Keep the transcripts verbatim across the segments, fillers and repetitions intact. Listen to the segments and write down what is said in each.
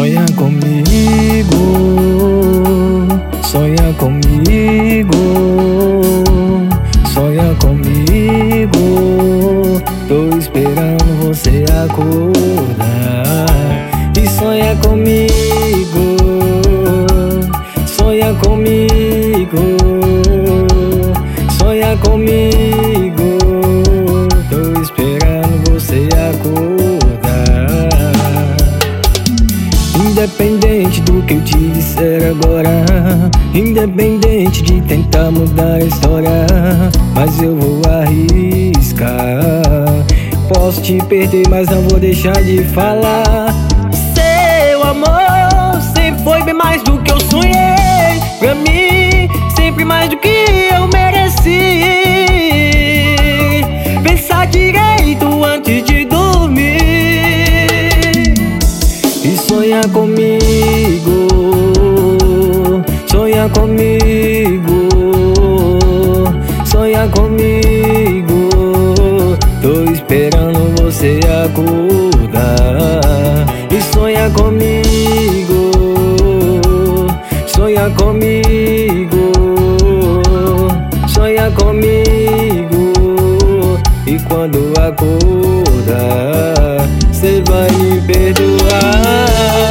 Sonha comigo, sonha comigo, sonha comigo. Tô esperando você acordar. E sonha comigo, sonha comigo, sonha comigo. Tô esperando você acordar. Independente do que eu te disser agora, independente de tentar mudar a história, mas eu vou arriscar. Posso te perder, mas não vou deixar de falar. Seu amor sempre foi bem mais do que eu sonhei. Pra mim, sempre mais do que eu mereci. Pensar direito antes de dormir e sonha comigo, sonha comigo, sonha comigo. Tô esperando você acordar. E sonha comigo, sonha comigo, sonha comigo. E quando acordar, cê vai me perdoar.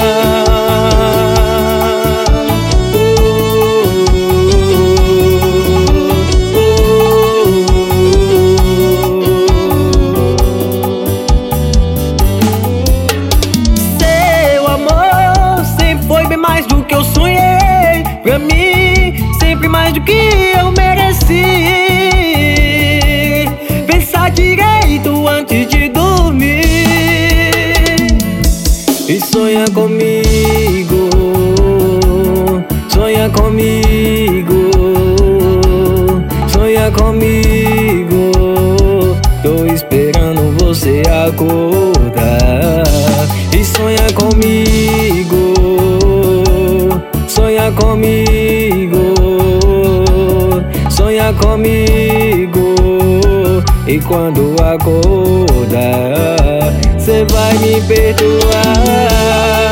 Mais do que eu sonhei, pra mim, sempre mais do que eu mereci. Pensar direito antes de dormir e sonha comigo, sonha comigo, sonha comigo. Tô esperando você acordar. E sonha comigo, sonha comigo, sonha comigo. E quando acordar, cê vai me perdoar.